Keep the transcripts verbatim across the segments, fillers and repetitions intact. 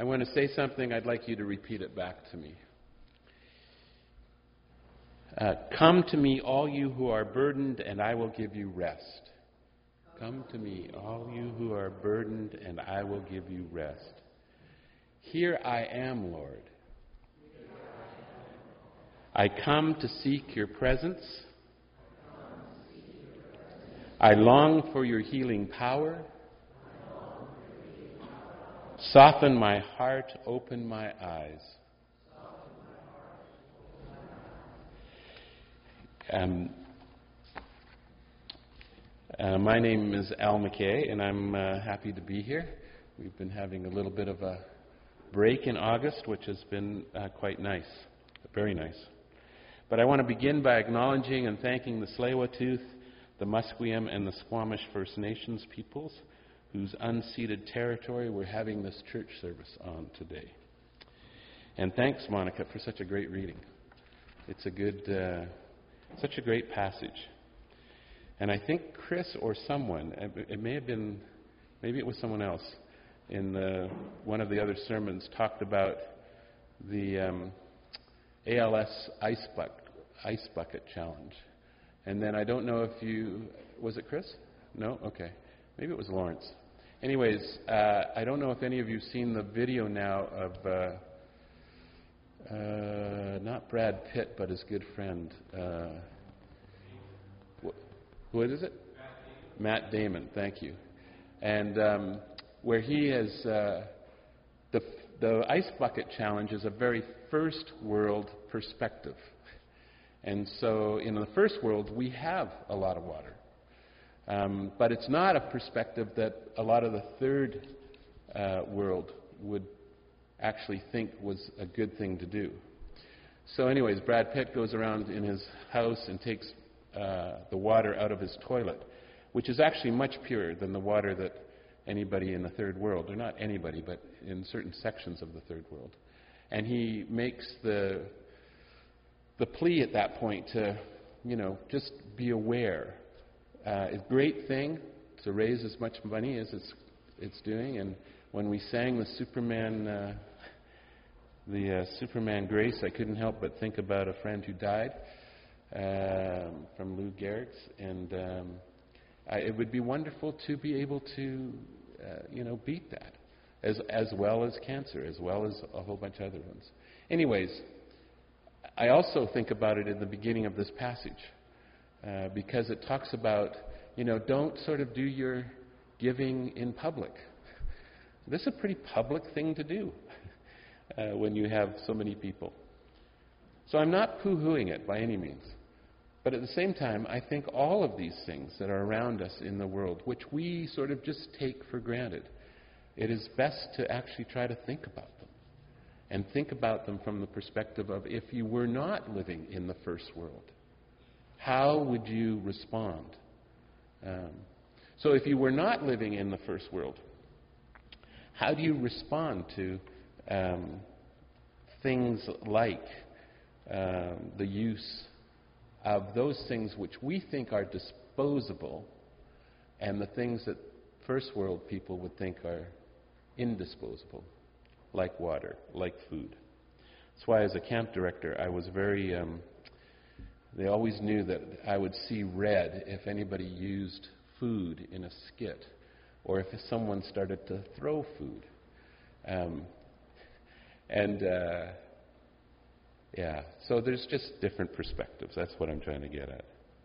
I want to say something. I'd like you to repeat it back to me. Uh, Come to me, all you who are burdened, and I will give you rest. Come to me, all you who are burdened, and I will give you rest. Here I am, Lord. I come to seek your presence. I long for your healing power. Soften my heart, open my eyes. Um, uh, my name is Al McKay, and I'm uh, happy to be here. We've been having a little bit of a break in August, which has been uh, quite nice, very nice. But I want to begin by acknowledging and thanking the Tsleil-Waututh, the Musqueam, and the Squamish First Nations peoples, whose unceded territory we're having this church service on today. And thanks, Monica, for such a great reading. It's a good, uh, such a great passage. And I think Chris or someone, it may have been, maybe it was someone else, in the, one of the other sermons talked about the um, A L S ice, buck, ice bucket challenge. And then I don't know if you, was it Chris? No? Okay. Maybe it was Lawrence. Anyways, uh, I don't know if any of you have seen the video now of, uh, uh, not Brad Pitt, but his good friend. Uh, wh- what is it? Matt Damon. Matt Damon, thank you. And um, where he is, uh, the, the ice bucket challenge is a very first world perspective. And so in the first world, we have a lot of water. Um, but it's not a perspective that a lot of the third uh, world would actually think was a good thing to do. So anyways, Brad Pitt goes around in his house and takes uh, the water out of his toilet, which is actually much purer than the water that anybody in the third world, or not anybody, but in certain sections of the third world. And he makes the the plea at that point to, you know, just be aware. Uh, it's a great thing to raise as much money as it's it's doing. And when we sang the Superman, uh, the uh, Superman Grace, I couldn't help but think about a friend who died um, from Lou Gehrig's, and um, I, it would be wonderful to be able to, uh, you know, beat that, as as well as cancer, as well as a whole bunch of other ones. Anyways, I also think about it in the beginning of this passage. Uh, because it talks about, you know, don't sort of do your giving in public. This is a pretty public thing to do uh, when you have so many people. So I'm not poo-hooing it by any means. But at the same time, I think all of these things that are around us in the world, which we sort of just take for granted, it is best to actually try to think about them. And think about them from the perspective of if you were not living in the first world, how would you respond? Um, so if you were not living in the first world, how do you respond to um, things like um, the use of those things which we think are disposable and the things that first world people would think are indisposable, like water, like food? That's why as a camp director I was very... Um, They always knew that I would see red if anybody used food in a skit, or if someone started to throw food. Um, and, uh, yeah, so there's just different perspectives. That's what I'm trying to get at.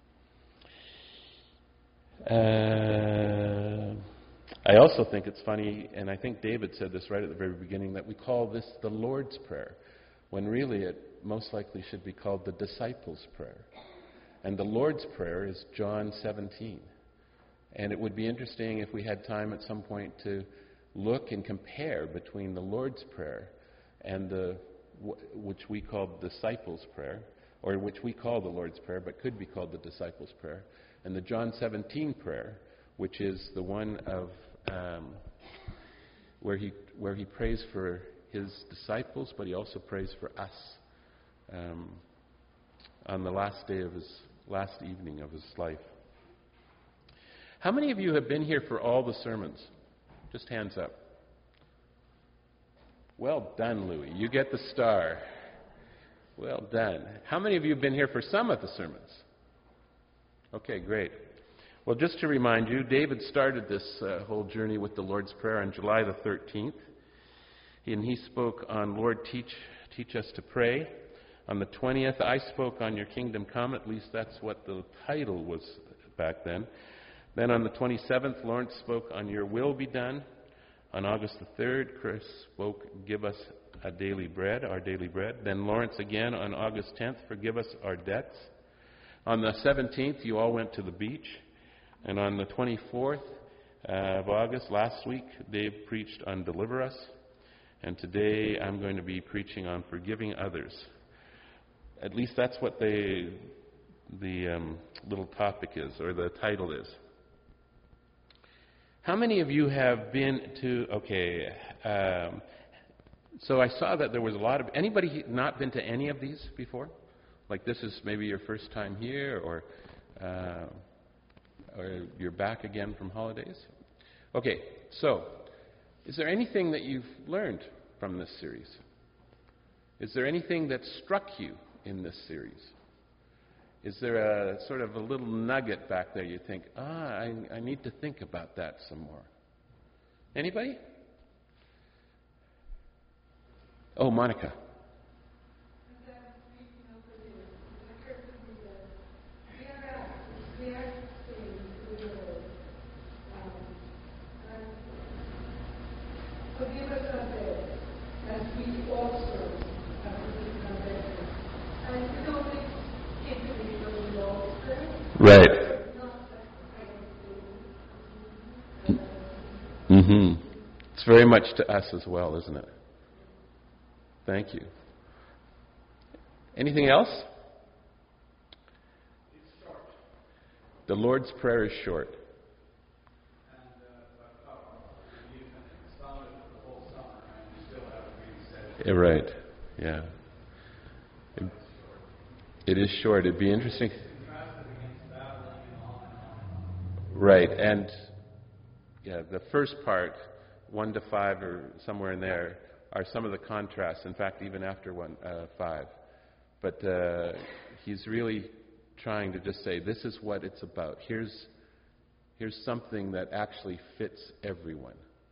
Uh, I also think it's funny, and I think David said this right at the very beginning, that we call this the Lord's Prayer, when really it most likely should be called the Disciples' Prayer. And the Lord's Prayer is John seventeen. And it would be interesting if we had time at some point to look and compare between the Lord's Prayer and the which we call the Disciples' Prayer, or which we call the Lord's Prayer, but could be called the Disciples' Prayer, and the John seventeen prayer, which is the one of um, where he where he prays for his disciples, but he also prays for us um, on the last day of his last evening of his life. How many of you have been here for all the sermons? Just hands up. Well done, Louis. You get the star. Well done. How many of you have been here for some of the sermons? Okay, great. Well, just to remind you, David started this uh, whole journey with the Lord's Prayer on July the thirteenth. And he spoke on, Lord, teach, teach us to pray. On the twentieth, I spoke on Your Kingdom Come. At least that's what the title was back then. Then on the twenty-seventh, Lawrence spoke on Your Will Be Done. On August the third, Chris spoke, Give Us a Daily Bread, Our Daily Bread. Then Lawrence again on August tenth, Forgive Us Our Debts. On the seventeenth, you all went to the beach. And on the twenty-fourth uh, of August, last week, Dave preached on Deliver Us. And today I'm going to be preaching on forgiving others. At least that's what they, the um, little topic is, or the title is. How many of you have been to, okay, um, so I saw that there was a lot of, anybody not been to any of these before? Like this is maybe your first time here, or, uh, or you're back again from holidays? Okay, so is there anything that you've learned from this series? Is there anything that struck you in this series? Is there a sort of a little nugget back there you think, ah, I, I need to think about that some more? Anybody? Oh, Monica. Forgive us our debts, as we also have forgiven our debtors. And we don't think it to be the Lord's Prayer. Right. Mm-hmm. It's very much to us as well, isn't it? Thank you. Anything else? It's short. The Lord's Prayer is short. Yeah, right. Yeah. It, it is short. It'd be interesting. Right. And yeah, the first part, one to five or somewhere in there, are some of the contrasts. In fact, even after one uh, five. But uh, he's really trying to just say, this is what it's about. Here's here's something that actually fits everyone.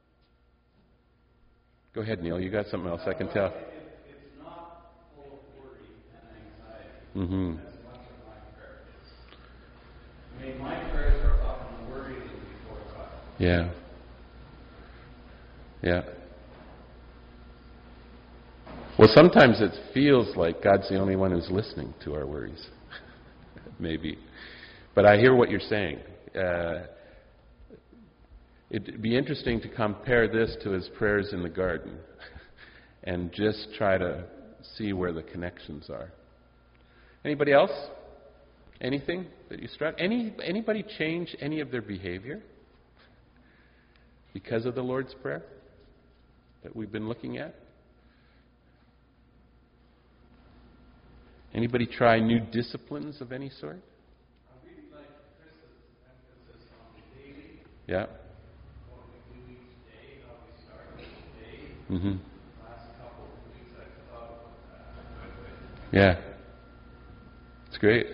Go ahead, Neil. You got something else, I can tell. It's not full of worry and anxiety Mm-hmm. as much of my prayer is. I mean, my prayers are often worrying before God. Yeah. Yeah. Well, sometimes it feels like God's the only one who's listening to our worries. Maybe. But I hear what you're saying. Uh, It'd be interesting to compare this to his prayers in the garden and just try to see where the connections are. Anybody else? Anything that you struck? Any anybody change any of their behavior because of the Lord's Prayer that we've been looking at? Anybody try new disciplines of any sort? I really like Chris's emphasis on the daily. Yeah. Mm-hmm. Last couple of weeks I thought about that. Yeah. It's great.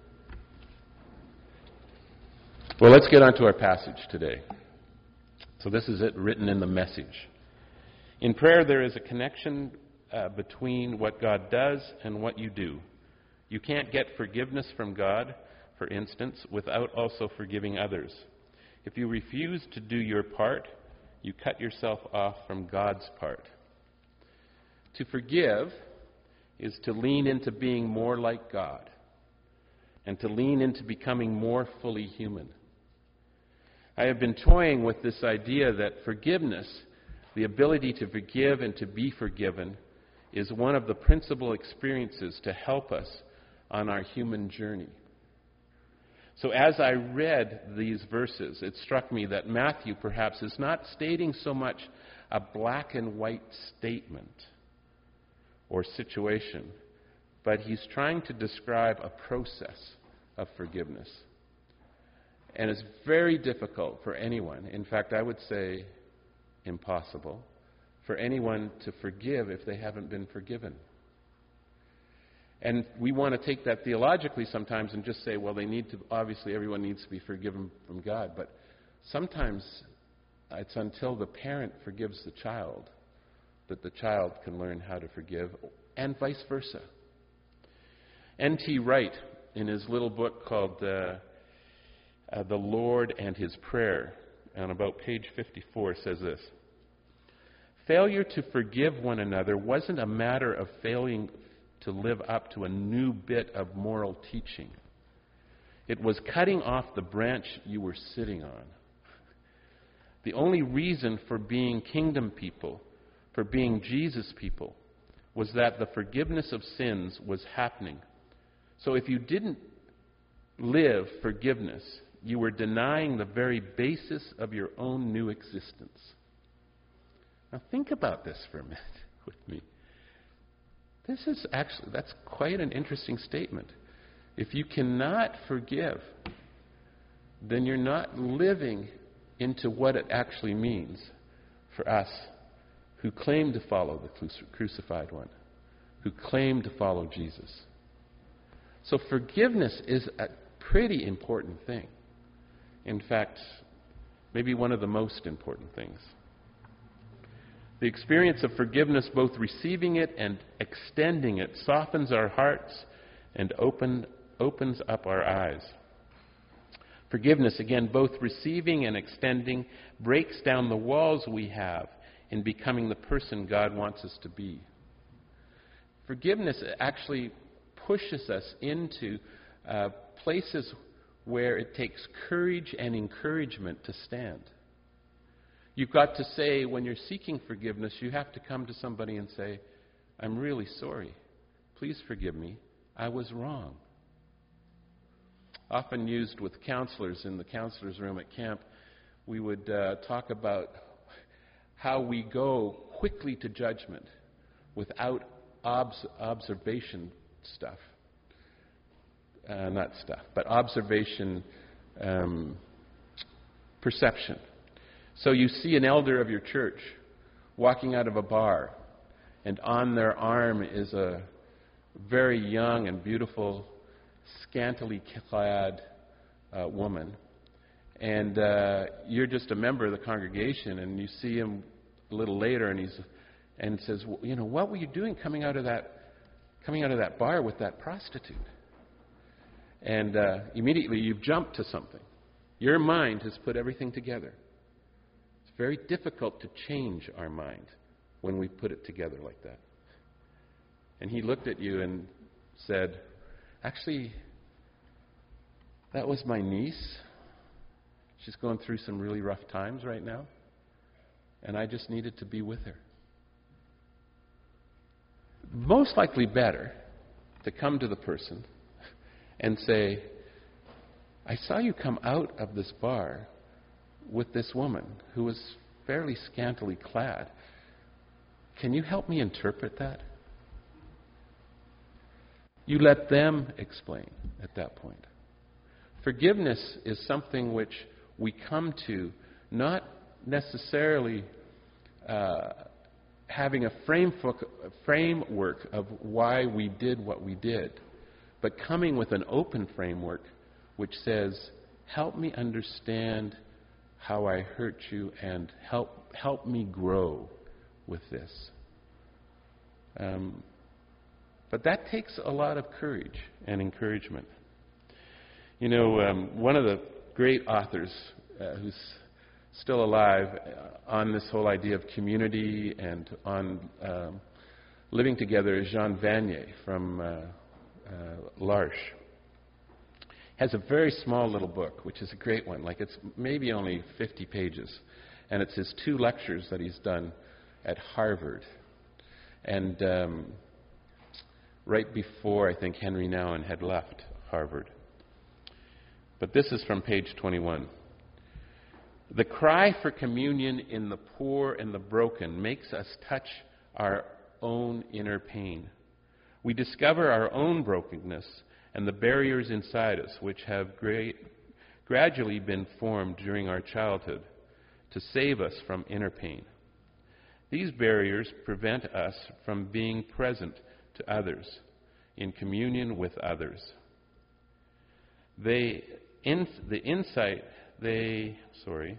Well, let's get on to our passage today. So this is it written in the Message. In prayer, there is a connection uh, between what God does and what you do. You can't get forgiveness from God, for instance, without also forgiving others. If you refuse to do your part, you cut yourself off from God's part. To forgive is to lean into being more like God and to lean into becoming more fully human. I have been toying with this idea that forgiveness, the ability to forgive and to be forgiven, is one of the principal experiences to help us on our human journey. So as I read these verses, it struck me that Matthew perhaps is not stating so much a black and white statement or situation, but he's trying to describe a process of forgiveness. And it's very difficult for anyone, in fact I would say impossible, for anyone to forgive if they haven't been forgiven. And we want to take that theologically sometimes and just say, well, they need to, obviously everyone needs to be forgiven from God. But sometimes it's until the parent forgives the child that the child can learn how to forgive, and vice versa. N T Wright, in his little book called uh, uh, The Lord and His Prayer, on about page fifty-four, says this: failure to forgive one another wasn't a matter of failing to live up to a new bit of moral teaching. It was cutting off the branch you were sitting on. The only reason for being kingdom people, for being Jesus people, was that the forgiveness of sins was happening. So if you didn't live forgiveness, you were denying the very basis of your own new existence. Now think about this for a minute with me. This is actually, that's quite an interesting statement. If you cannot forgive, then you're not living into what it actually means for us who claim to follow the crucified one, who claim to follow Jesus. So forgiveness is a pretty important thing. In fact, maybe one of the most important things. The experience of forgiveness, both receiving it and extending it, softens our hearts and open, opens up our eyes. Forgiveness, again, both receiving and extending, breaks down the walls we have in becoming the person God wants us to be. Forgiveness actually pushes us into uh, places where it takes courage and encouragement to stand. You've got to say, when you're seeking forgiveness, you have to come to somebody and say, I'm really sorry. Please forgive me. I was wrong. Often used with counselors in the counselor's room at camp, we would uh, talk about how we go quickly to judgment without obs- observation stuff. Uh, not stuff, but observation, um, perception. So you see an elder of your church walking out of a bar, and on their arm is a very young and beautiful, scantily clad uh, woman. And uh, you're just a member of the congregation, and you see him a little later, and he's and says, well, you know, what were you doing coming out of that coming out of that bar with that prostitute? And uh, immediately you've jumped to something. Your mind has put everything together. It's very difficult to change our mind when we put it together like that. And he looked at you and said, actually, that was my niece. She's going through some really rough times right now, and I just needed to be with her. Most likely better to come to the person and say, I saw you come out of this bar with this woman who was fairly scantily clad. Can you help me interpret that? You let them explain at that point. Forgiveness is something which we come to not necessarily uh, having a framework, a framework of why we did what we did, but coming with an open framework which says, help me understand how I hurt you and help help me grow with this. Um, but that takes a lot of courage and encouragement. You know, um, one of the great authors uh, who's still alive uh, on this whole idea of community and on um, living together is Jean Vanier from uh, uh, L'Arche. Has a very small little book, which is a great one. Like, it's maybe only fifty pages. And it's his two lectures that he's done at Harvard. And um, right before, I think, Henry Nouwen had left Harvard. But this is from page twenty-one. The cry for communion in the poor and the broken makes us touch our own inner pain. We discover our own brokenness and the barriers inside us which have great, gradually been formed during our childhood to save us from inner pain. These barriers prevent us from being present to others, in communion with others. They, in, the insight, they, sorry,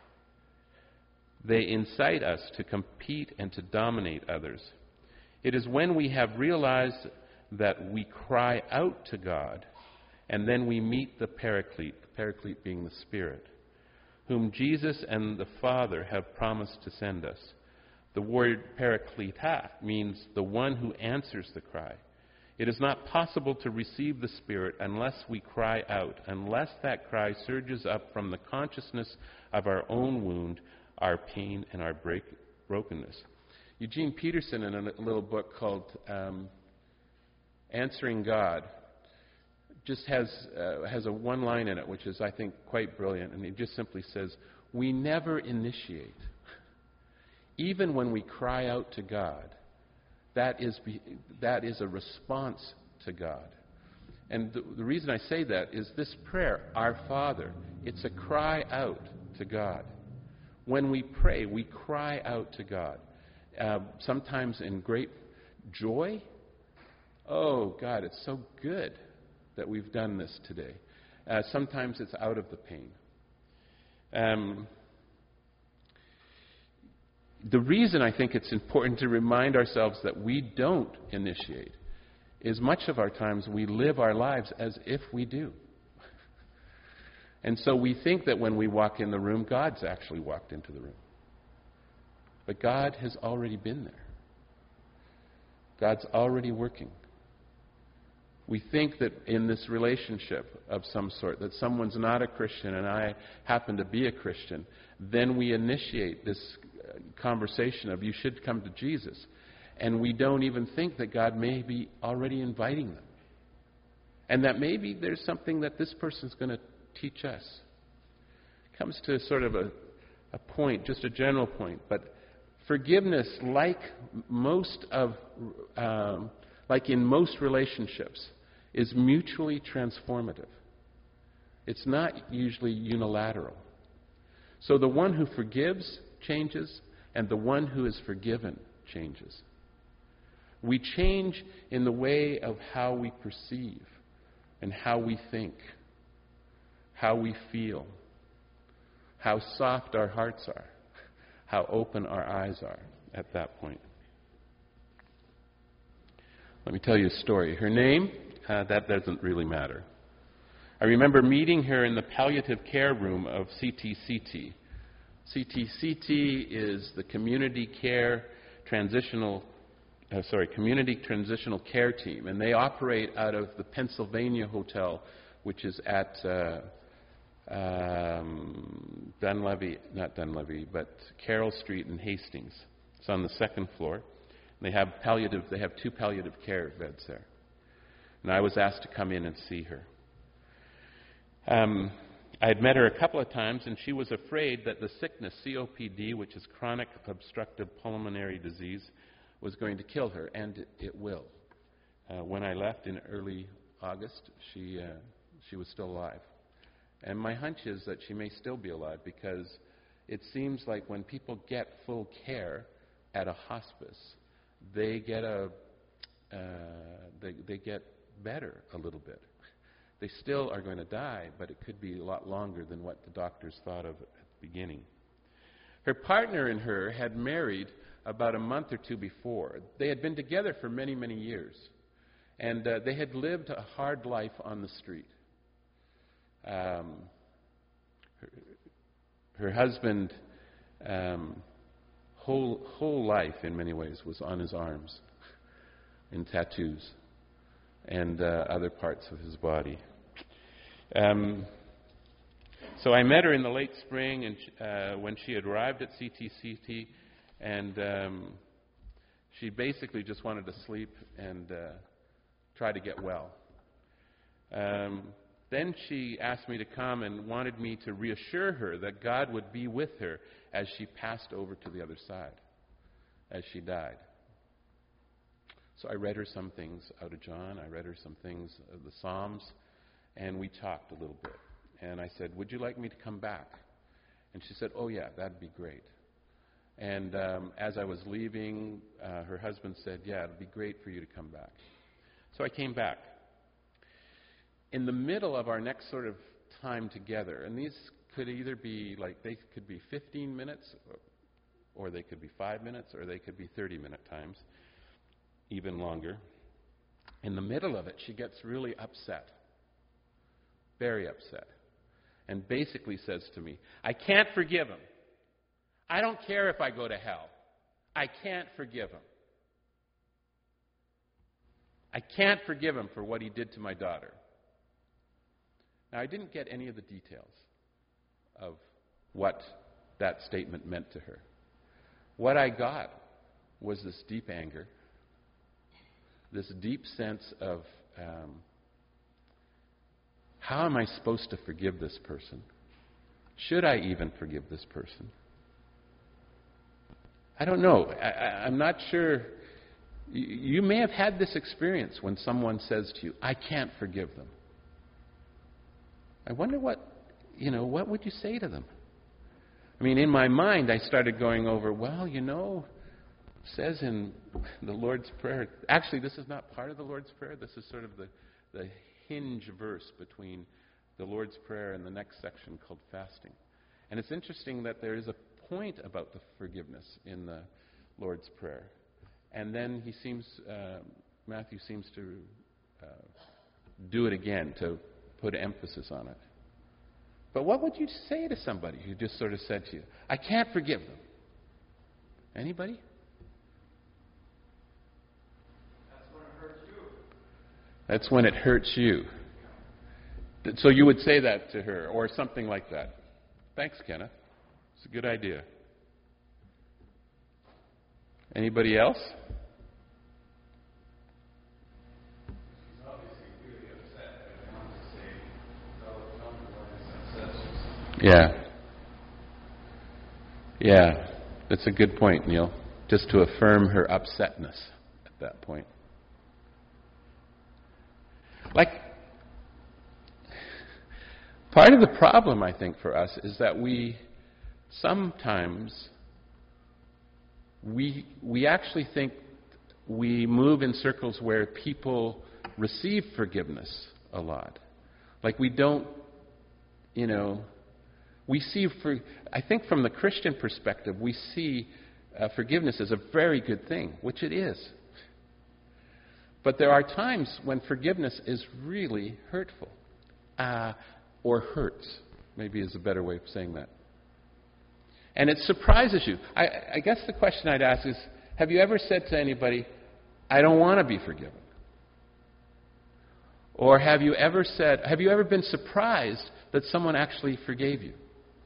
they incite us to compete and to dominate others. It is when we have realized that we cry out to God, and then we meet the Paraclete, the Paraclete being the Spirit, whom Jesus and the Father have promised to send us. The word Parakleta means the one who answers the cry. It is not possible to receive the Spirit unless we cry out, unless that cry surges up from the consciousness of our own wound, our pain, and our break, brokenness. Eugene Peterson, in a little book called um, Answering God, just has uh, has a one line in it, which is, I think, quite brilliant. And he just simply says, we never initiate. Even when we cry out to God, that is, be, that is a response to God. And the, the reason I say that is this prayer, Our Father, it's a cry out to God. When we pray, we cry out to God. Uh, sometimes in great joy. Oh, God, it's so good that we've done this today. Uh, sometimes it's out of the pain. Um, the reason I think it's important to remind ourselves that we don't initiate is much of our times we live our lives as if we do. And so we think that when we walk in the room, God's actually walked into the room. But God has already been there. God's already working. We think that in this relationship of some sort, that someone's not a Christian and I happen to be a Christian, then we initiate this conversation of you should come to Jesus. And we don't even think that God may be already inviting them. And that maybe there's something that this person's going to teach us. It comes to sort of a, a point, just a general point, but forgiveness, like most of, um, like in most relationships, is mutually transformative. It's not usually unilateral. So the one who forgives changes, and the one who is forgiven changes. We change in the way of how we perceive, and how we think, how we feel, how soft our hearts are, how open our eyes are at that point. Let me tell you a story. Her name, uh, that doesn't really matter. I remember meeting her in the palliative care room of C T C T. C T C T is the Community Care Transitional, uh, sorry, Community Transitional Care Team, and they operate out of the Pennsylvania Hotel, which is at uh, um, Dunleavy, not Dunleavy, but Carroll Street in Hastings. It's on the second floor. They have palliative. They have two palliative care beds there, and I was asked to come in and see her. Um, I had met her a couple of times, and she was afraid that the sickness, C O P D, which is chronic obstructive pulmonary disease, was going to kill her, and it, it will. Uh, when I left in early August, she uh, she was still alive. And my hunch is that she may still be alive, because it seems like when people get full care at a hospice, they get a uh, they, they get better a little bit. They still are going to die, but it could be a lot longer than what the doctors thought of at the beginning. Her partner and her had married about a month or two before. They had been together for many, many years, and uh, they had lived a hard life on the street. Um, her, her husband, um, whole whole life in many ways was on his arms, in tattoos, and uh, other parts of his body. Um, so I met her in the late spring, and uh, when she had arrived at C T C T, and um, she basically just wanted to sleep and uh, try to get well. Um, then she asked me to come and wanted me to reassure her that God would be with her as she passed over to the other side, as she died. So I read her some things out of John. I read her some things of the Psalms, and we talked a little bit. And I said, would you like me to come back? And she said, oh yeah, that'd be great. And um, as I was leaving, uh, her husband said, yeah, it'd be great for you to come back. So I came back. In the middle of our next sort of time together, and these could either be like, they could be fifteen minutes, or they could be five minutes, or they could be thirty-minute times, even longer. In the middle of it, she gets really upset, very upset, and basically says to me, I can't forgive him. I don't care if I go to hell. I can't forgive him. I can't forgive him for what he did to my daughter. Now, I didn't get any of the details of what that statement meant to her. What I got was this deep anger, this deep sense of um, how am I supposed to forgive this person? Should I even forgive this person? I don't know. I, I, I'm not sure. You, you may have had this experience when someone says to you, I can't forgive them. I wonder what, you know, what would you say to them? I mean, in my mind, I started going over, well, you know, it says in the Lord's Prayer, actually, this is not part of the Lord's Prayer. This is sort of the, the hinge verse between the Lord's Prayer and the next section called fasting. And it's interesting that there is a point about the forgiveness in the Lord's Prayer. And then he seems, uh, Matthew seems to uh, do it again, to put emphasis on it. But what would you say to somebody who just sort of said to you, I can't forgive them? Anybody? That's when it hurts you. That's when it hurts you. So you would say that to her, or something like that. Thanks, Kenneth. It's a good idea. Anybody else? She's obviously really upset, but I want to say, oh, tell me why this upsets you. Yeah. Yeah. That's a good point, Neil. Just to affirm her upsetness at that point. Like, part of the problem, I think, for us is that we sometimes we we actually think we move in circles where people receive forgiveness a lot. Like we don't, you know, we see, for, I think from the Christian perspective, we see uh, forgiveness as a very good thing, which it is. But there are times when forgiveness is really hurtful, uh, or hurts, maybe is a better way of saying that. And it surprises you. I, I guess the question I'd ask is, have you ever said to anybody, I don't want to be forgiven? Or have you ever said, have you ever been surprised that someone actually forgave you?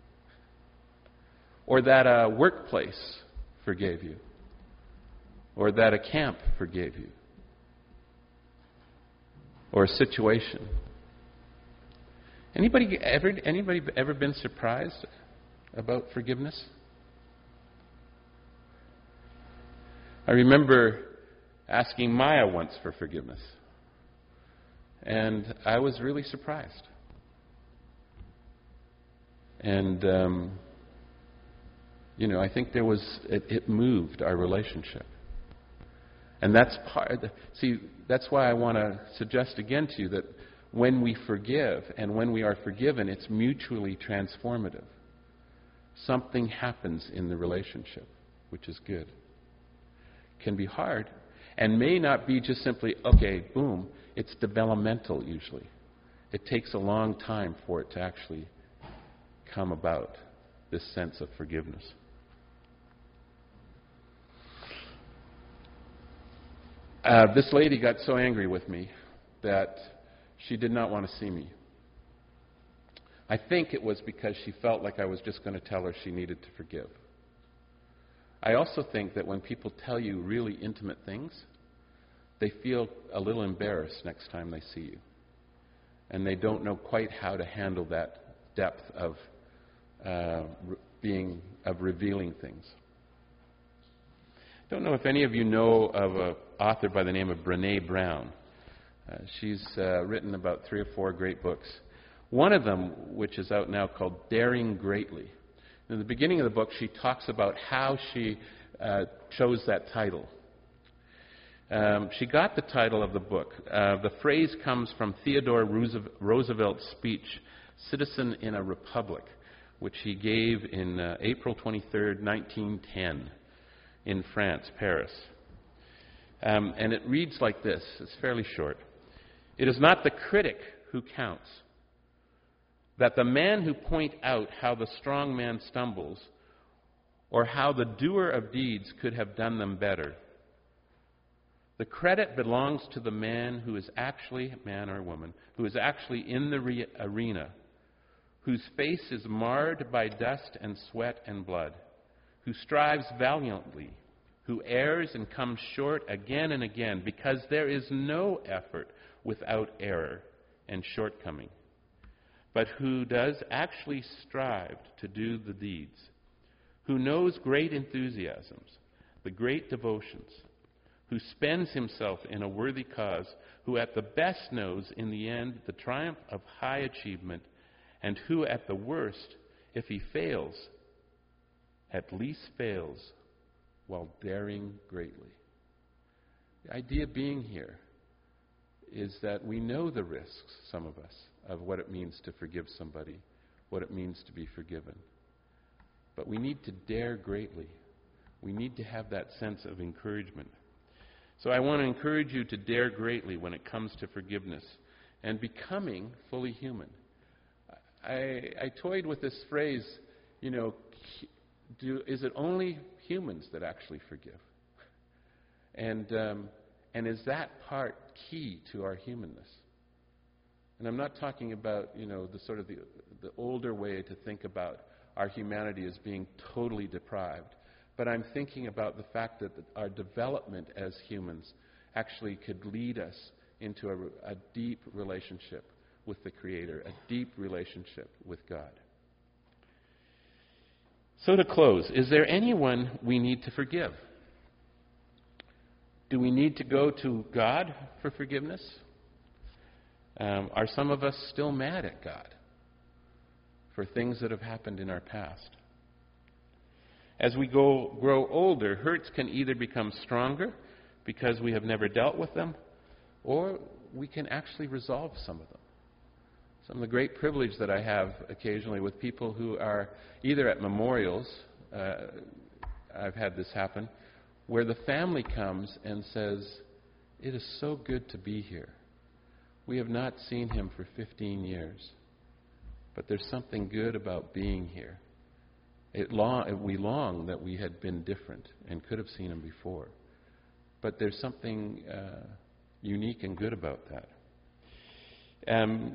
Or that a workplace forgave you? Or that a camp forgave you? Or a situation? Anybody ever anybody ever been surprised about forgiveness? I remember asking Maya once for forgiveness, and I was really surprised. And um, you know, I think there was it, it moved our relationship, and that's part. See, that's why I want to suggest again to you that when we forgive and when we are forgiven, it's mutually transformative. Something happens in the relationship, which is good. Can be hard, and may not be just simply, okay, boom. It's developmental usually. It takes a long time for it to actually come about, this sense of forgiveness. Uh, this lady got so angry with me that she did not want to see me. I think it was because she felt like I was just going to tell her she needed to forgive. I also think that when people tell you really intimate things, they feel a little embarrassed next time they see you. And they don't know quite how to handle that depth of uh, re- being, of revealing things. I don't know if any of you know of an author by the name of Brené Brown. Uh, she's uh, written about three or four great books. One of them, which is out now, called Daring Greatly. In the beginning of the book, she talks about how she uh, chose that title. Um, she got the title of the book. Uh, the phrase comes from Theodore Roosevelt's speech, Citizen in a Republic, which he gave in uh, April twenty-third, nineteen ten, in France, Paris. Um, and it reads like this. It's fairly short. It is not the critic who counts, that the man who point out how the strong man stumbles, or how the doer of deeds could have done them better. The credit belongs to the man who is actually, man or woman, who is actually in the re- arena, whose face is marred by dust and sweat and blood, who strives valiantly, who errs and comes short again and again, because there is no effort without error and shortcoming, but who does actually strive to do the deeds, who knows great enthusiasms, the great devotions, who spends himself in a worthy cause, who at the best knows in the end the triumph of high achievement, and who at the worst, if he fails, at least fails while daring greatly. The idea being here is that we know the risks, some of us, of what it means to forgive somebody, what it means to be forgiven. But we need to dare greatly. We need to have that sense of encouragement. So I want to encourage you to dare greatly when it comes to forgiveness and becoming fully human. I, I toyed with this phrase, you know, do, is it only humans that actually forgive? And um, and is that part key to our humanness? And I'm not talking about, you know, the sort of the, the older way to think about our humanity as being totally deprived. But I'm thinking about the fact that our development as humans actually could lead us into a, a deep relationship with the Creator, a deep relationship with God. So to close, is there anyone we need to forgive? Do we need to go to God for forgiveness? Um, are some of us still mad at God for things that have happened in our past? As we go, grow older, hurts can either become stronger because we have never dealt with them, or we can actually resolve some of them. Some of the great privilege that I have occasionally with people who are either at memorials, uh, I've had this happen, where the family comes and says, "It is so good to be here. We have not seen him for fifteen years, but there's something good about being here. It long, we long that we had been different and could have seen him before. But there's something uh, unique and good about that." Um,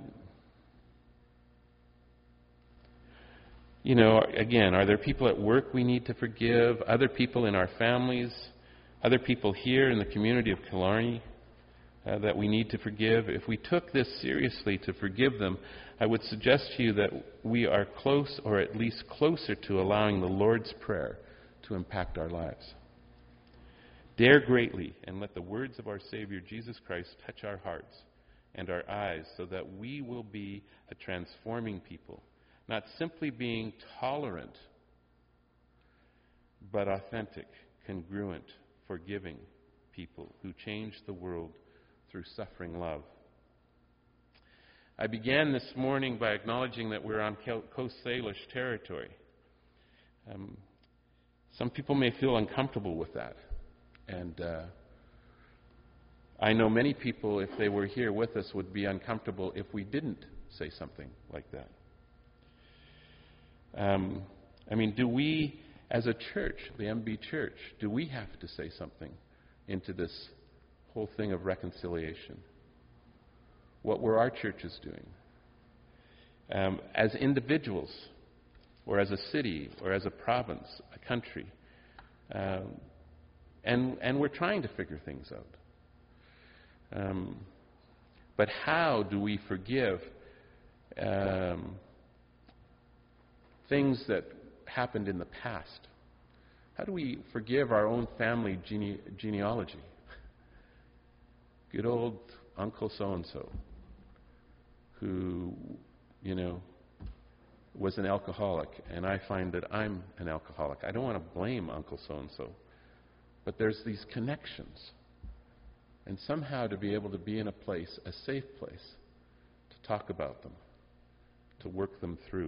you know, again, are there people at work we need to forgive? Other people in our families? Other people here in the community of Killarney uh, that we need to forgive? If we took this seriously to forgive them, I would suggest to you that we are close, or at least closer to allowing the Lord's Prayer to impact our lives. Dare greatly and let the words of our Savior Jesus Christ touch our hearts and our eyes so that we will be a transforming people, not simply being tolerant, but authentic, congruent, forgiving people who change the world through suffering love. I began this morning by acknowledging that we're on Coast Salish territory. Um, some people may feel uncomfortable with that. And uh, I know many people, if they were here with us, would be uncomfortable if we didn't say something like that. Um, I mean, do we, as a church, the M B Church, do we have to say something into this whole thing of reconciliation? What were our churches doing? Um, as individuals, or as a city, or as a province, a country. Um, and, and we're trying to figure things out. Um, but how do we forgive um, things that happened in the past? How do we forgive our own family gene- genealogy? Good old Uncle so-and-so, who, you know, was an alcoholic, and I find that I'm an alcoholic. I don't want to blame Uncle so-and-so, but there's these connections. And somehow to be able to be in a place, a safe place, to talk about them, to work them through.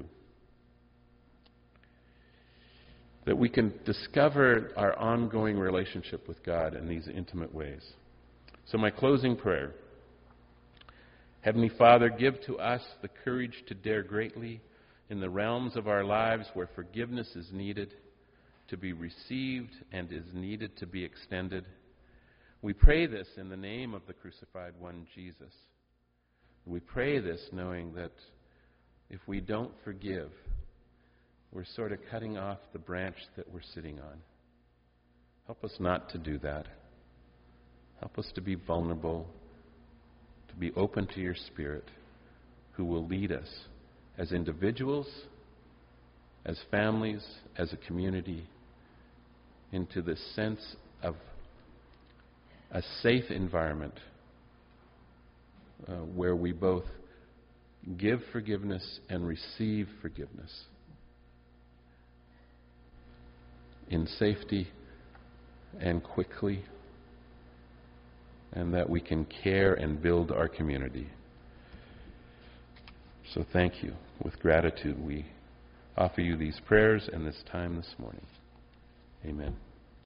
That we can discover our ongoing relationship with God in these intimate ways. So my closing prayer. Heavenly Father, give to us the courage to dare greatly in the realms of our lives where forgiveness is needed, to be received and is needed to be extended. We pray this in the name of the crucified one, Jesus. We pray this knowing that if we don't forgive, we're sort of cutting off the branch that we're sitting on. Help us not to do that. Help us to be vulnerable, to be open to your Spirit, who will lead us as individuals, as families, as a community, into this sense of a safe environment uh, where we both give forgiveness and receive forgiveness in safety and quickly, and that we can care and build our community. So thank you. With gratitude, we offer you these prayers and this time this morning. Amen.